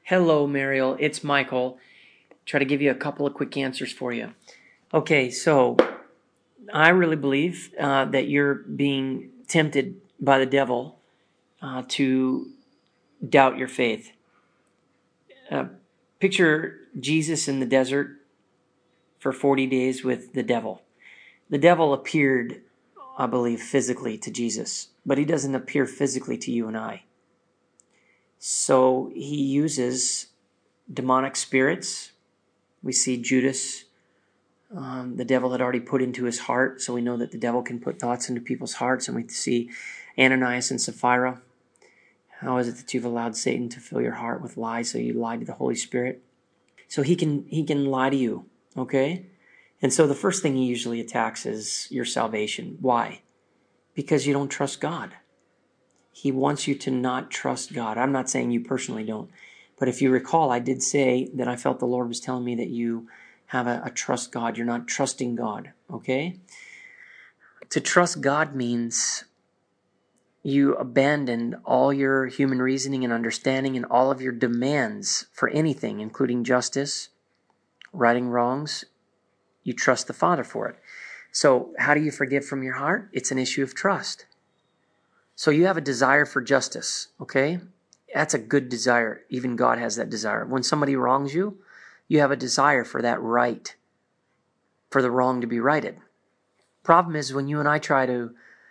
Hello, Mariel. It's Michael. Try to give you a couple of quick answers for you. Okay, so I really believe that you're being tempted by the devil to doubt your faith. Picture Jesus in the desert for 40 days with the devil. The devil appeared, I believe, physically to Jesus, but he doesn't appear physically to you and I. So he uses demonic spirits. We see Judas. The devil had already put into his heart, so we know that the devil can put thoughts into people's hearts. And we see Ananias and Sapphira. How is it that you've allowed Satan to fill your heart with lies, so you lied to the Holy Spirit? So he can lie to you, okay? And so the first thing he usually attacks is your salvation. Why? Because you don't trust God. He wants you to not trust God. I'm not saying you personally don't. But if you recall, I did say that I felt the Lord was telling me that you have a trust God. You're not trusting God, okay? To trust God means you abandon all your human reasoning and understanding and all of your demands for anything, including justice, righting wrongs. You trust the Father for it. So how do you forgive from your heart? It's an issue of trust. So you have a desire for justice, okay? That's a good desire. Even God has that desire. When somebody wrongs you, you have a desire for that right, for the wrong to be righted. Problem is when you and I try to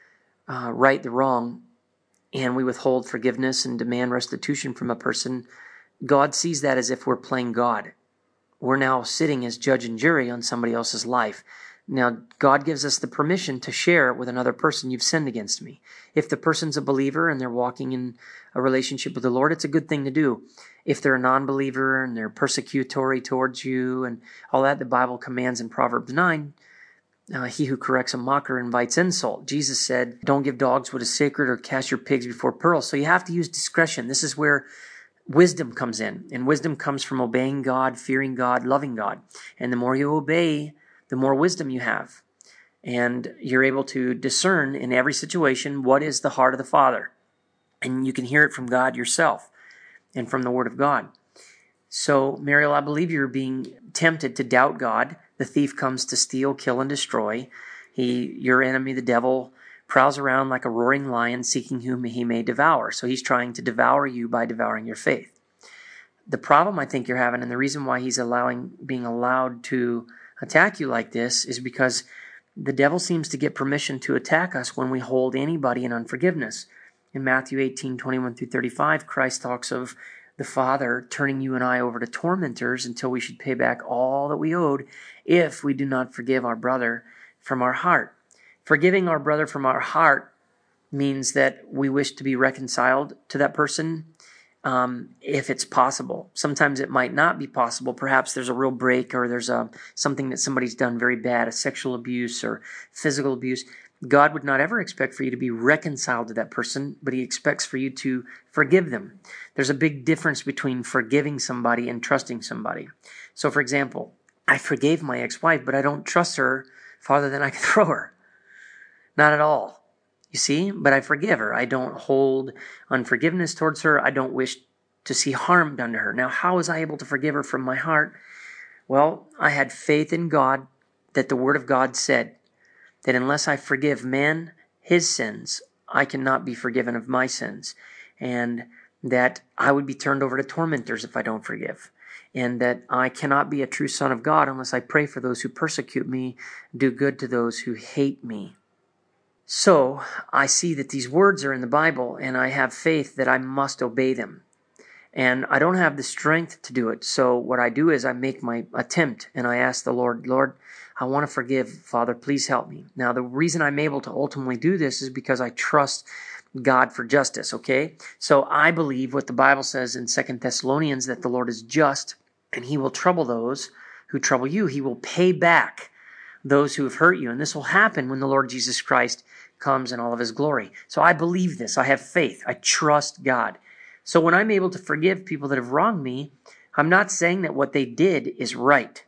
right the wrong and we withhold forgiveness and demand restitution from a person, God sees that as if we're playing God. We're now sitting as judge and jury on somebody else's life. Now, God gives us the permission to share with another person, you've sinned against me. If the person's a believer and they're walking in a relationship with the Lord, it's a good thing to do. If they're a non-believer and they're persecutory towards you and all that, the Bible commands in Proverbs 9, he who corrects a mocker invites insult. Jesus said, don't give dogs what is sacred or cast your pigs before pearls. So you have to use discretion. This is where wisdom comes in. And wisdom comes from obeying God, fearing God, loving God. And the more you obey, the more wisdom you have. And you're able to discern in every situation what is the heart of the Father. And you can hear it from God yourself and from the Word of God. So, Mariel, I believe you're being tempted to doubt God. The thief comes to steal, kill, and destroy. Your enemy, the devil, prowls around like a roaring lion seeking whom he may devour. So he's trying to devour you by devouring your faith. The problem I think you're having, and the reason why he's being allowed to attack you like this, is because the devil seems to get permission to attack us when we hold anybody in unforgiveness. In Matthew 18:21-35, Christ talks of the Father turning you and I over to tormentors until we should pay back all that we owed if we do not forgive our brother from our heart. Forgiving our brother from our heart means that we wish to be reconciled to that person if it's possible. Sometimes it might not be possible. Perhaps there's a real break or there's something that somebody's done very bad, a sexual abuse or physical abuse. God would not ever expect for you to be reconciled to that person, but he expects for you to forgive them. There's a big difference between forgiving somebody and trusting somebody. So, for example, I forgave my ex-wife, but I don't trust her farther than I can throw her. Not at all. You see? But I forgive her. I don't hold unforgiveness towards her. I don't wish to see harm done to her. Now, how was I able to forgive her from my heart? Well, I had faith in God that the Word of God said that unless I forgive man his sins, I cannot be forgiven of my sins. And that I would be turned over to tormentors if I don't forgive. And that I cannot be a true son of God unless I pray for those who persecute me, do good to those who hate me. So I see that these words are in the Bible, and I have faith that I must obey them. And I don't have the strength to do it. So what I do is I make my attempt, and I ask the Lord, I want to forgive. Father, please help me. Now, the reason I'm able to ultimately do this is because I trust God for justice, okay? So I believe what the Bible says in 2 Thessalonians, that the Lord is just, and he will trouble those who trouble you. He will pay back those who have hurt you. And this will happen when the Lord Jesus Christ comes in all of his glory. So I believe this. I have faith. I trust God. So when I'm able to forgive people that have wronged me, I'm not saying that what they did is right.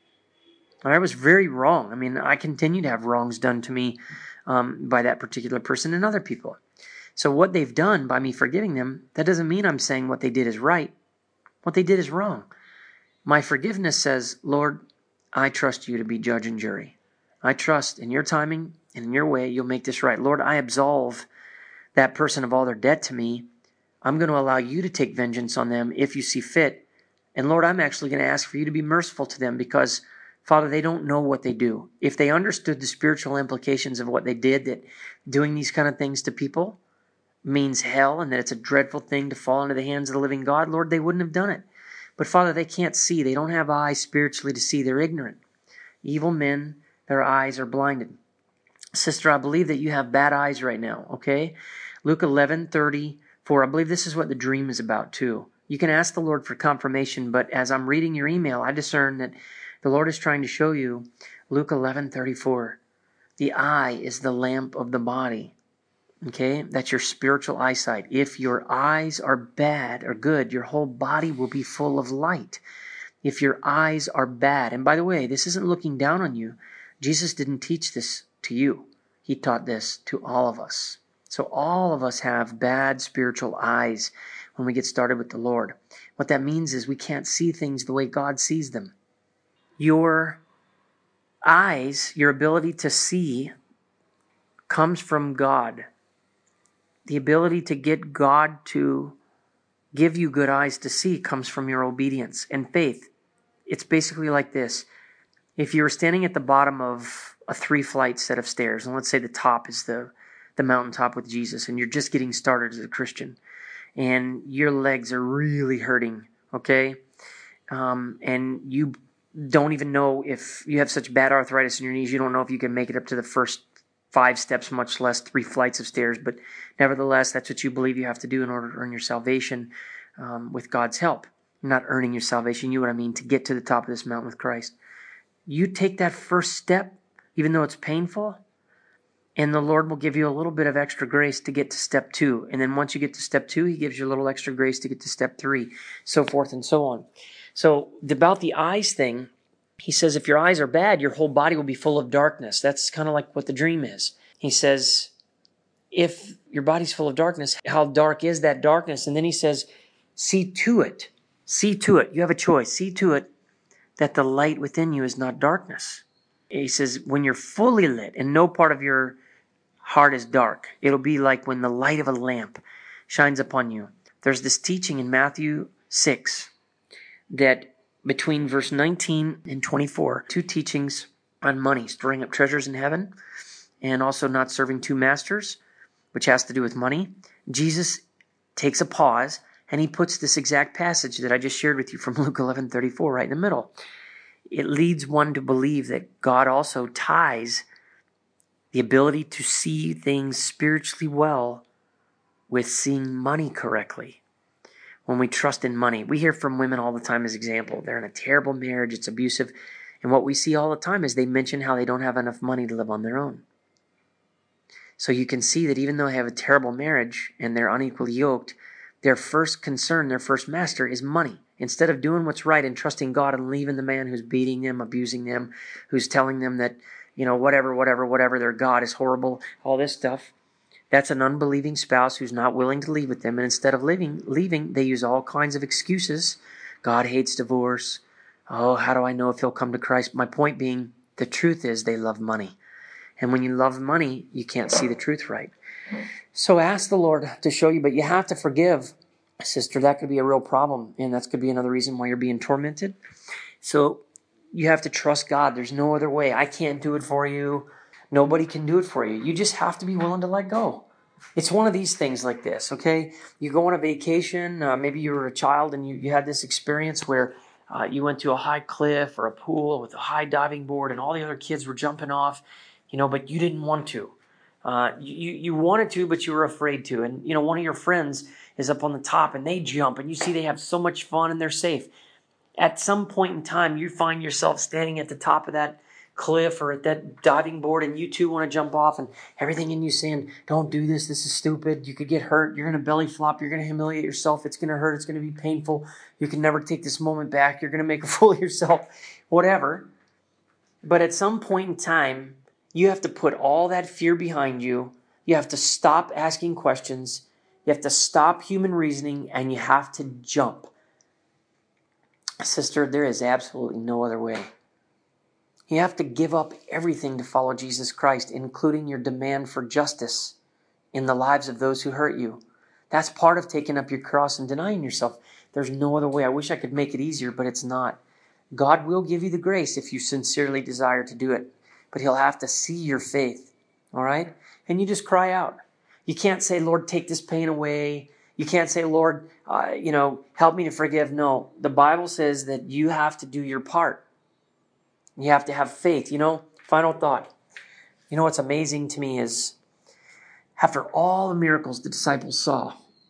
I was very wrong. I mean, I continue to have wrongs done to me by that particular person and other people. So what they've done by me forgiving them, that doesn't mean I'm saying what they did is right. What they did is wrong. My forgiveness says, Lord, I trust you to be judge and jury. I trust in your timing and in your way you'll make this right. Lord, I absolve that person of all their debt to me. I'm going to allow you to take vengeance on them if you see fit. And Lord, I'm actually going to ask for you to be merciful to them because, Father, they don't know what they do. If they understood the spiritual implications of what they did, that doing these kind of things to people means hell and that it's a dreadful thing to fall into the hands of the living God, Lord, they wouldn't have done it. But Father, they can't see. They don't have eyes spiritually to see. They're ignorant. Evil men, their eyes are blinded. Sister, I believe that you have bad eyes right now, okay? Luke 11:34. I believe this is what the dream is about too. You can ask the Lord for confirmation, but as I'm reading your email, I discern that the Lord is trying to show you Luke 11:34. The eye is the lamp of the body. Okay, that's your spiritual eyesight. If your eyes are bad or good, your whole body will be full of light. If your eyes are bad, and by the way, this isn't looking down on you. Jesus didn't teach this to you. He taught this to all of us. So all of us have bad spiritual eyes when we get started with the Lord. What that means is we can't see things the way God sees them. Your eyes, your ability to see, comes from God. The ability to get God to give you good eyes to see comes from your obedience and faith. It's basically like this. If you were standing at the bottom of a 3-flight set of stairs, and let's say the top is the mountaintop with Jesus, and you're just getting started as a Christian, and your legs are really hurting, okay? And you don't even know if you have such bad arthritis in your knees, you don't know if you can make it up to the first 5 steps, much less 3 flights of stairs. But nevertheless, that's what you believe you have to do in order to earn your salvation with God's help. You're not earning your salvation, you know what I mean, to get to the top of this mountain with Christ. You take that first step, even though it's painful, and the Lord will give you a little bit of extra grace to get to step 2. And then once you get to step 2, He gives you a little extra grace to get to step 3, so forth and so on. So about the eyes thing, He says if your eyes are bad, your whole body will be full of darkness. That's kind of like what the dream is. He says, if your body's full of darkness, how dark is that darkness? And then He says, see to it. See to it. You have a choice. See to it that the light within you is not darkness. He says, when you're fully lit and no part of your heart is dark, it'll be like when the light of a lamp shines upon you. There's this teaching in Matthew 6 that between verse 19 and 24, 2 teachings on money, storing up treasures in heaven, and also not serving 2 masters, which has to do with money. Jesus takes a pause and He puts this exact passage that I just shared with you from Luke 11:34 right in the middle. It leads one to believe that God also ties the ability to see things spiritually well with seeing money correctly. When we trust in money, we hear from women all the time as example. They're in a terrible marriage, it's abusive, and what we see all the time is they mention how they don't have enough money to live on their own. So you can see that even though they have a terrible marriage and they're unequally yoked, their first concern, their first master is money. Instead of doing what's right and trusting God and leaving the man who's beating them, abusing them, who's telling them that, whatever, their God is horrible, all this stuff. That's an unbelieving spouse who's not willing to leave with them. And instead of leaving, they use all kinds of excuses. God hates divorce. Oh, how do I know if he'll come to Christ? My point being, the truth is they love money. And when you love money, you can't see the truth right. So ask the Lord to show you, but you have to forgive. Sister, that could be a real problem. And that could be another reason why you're being tormented. So you have to trust God. There's no other way. I can't do it for you. Nobody can do it for you. You just have to be willing to let go. It's one of these things like this, okay? You go on a vacation. Maybe you were a child and you had this experience where you went to a high cliff or a pool with a high diving board and all the other kids were jumping off, but you didn't want to. You wanted to, but you were afraid to. And, one of your friends is up on the top and they jump and you see they have so much fun and they're safe. At some point in time, you find yourself standing at the top of that cliff or at that diving board and you too want to jump off and everything in you saying, don't do this, this is stupid, you could get hurt, you're going to belly flop, you're going to humiliate yourself, it's going to hurt, it's going to be painful, you can never take this moment back, you're going to make a fool of yourself, whatever. But at some point in time, you have to put all that fear behind you, you have to stop asking questions, you have to stop human reasoning, and you have to jump. Sister, there is absolutely no other way. You have to give up everything to follow Jesus Christ, including your demand for justice in the lives of those who hurt you. That's part of taking up your cross and denying yourself. There's no other way. I wish I could make it easier, but it's not. God will give you the grace if you sincerely desire to do it, but He'll have to see your faith, all right? And you just cry out. You can't say, Lord, take this pain away. You can't say, Lord, help me to forgive. No, the Bible says that you have to do your part. You have to have faith. Final thought. What's amazing to me is after all the miracles the disciples saw,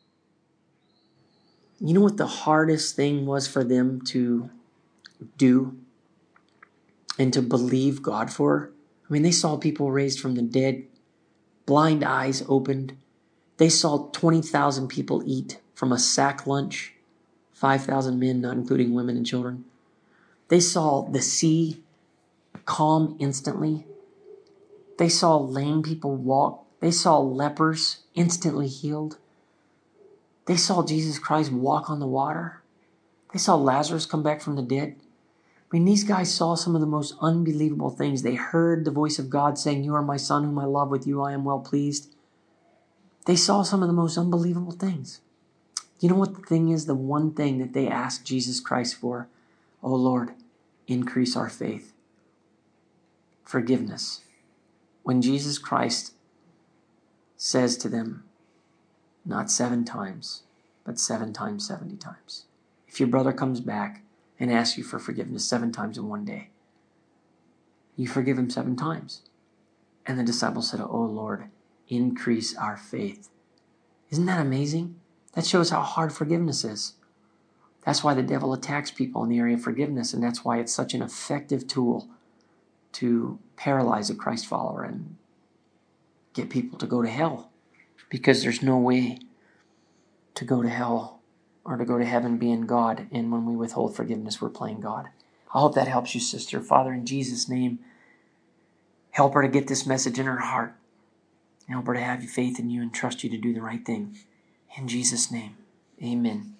you know what the hardest thing was for them to do and to believe God for? They saw people raised from the dead, blind eyes opened. They saw 20,000 people eat from a sack lunch, 5,000 men, not including women and children. They saw the sea calm instantly. They saw lame people walk. They saw lepers instantly healed. They saw Jesus Christ walk on the water. They saw Lazarus come back from the dead. These guys saw some of the most unbelievable things. They heard the voice of God saying, "You are my son whom I love, with you I am well pleased." They saw some of the most unbelievable things. You know what the thing is? The one thing that they asked Jesus Christ for? "Oh Lord, increase our faith." Forgiveness. When Jesus Christ says to them, not 7 times, but 7 times, 70 times. If your brother comes back and asks you for forgiveness 7 times in one day, you forgive him 7 times. And the disciples said, "Oh Lord, increase our faith." Isn't that amazing? That shows how hard forgiveness is. That's why the devil attacks people in the area of forgiveness, and that's why it's such an effective tool to paralyze a Christ follower and get people to go to hell. Because there's no way to go to hell or to go to heaven being God, and when we withhold forgiveness, we're playing God. I hope that helps you, sister. Father, in Jesus' name, help her to get this message in her heart. Help her to have faith in you and trust you to do the right thing. In Jesus' name, amen.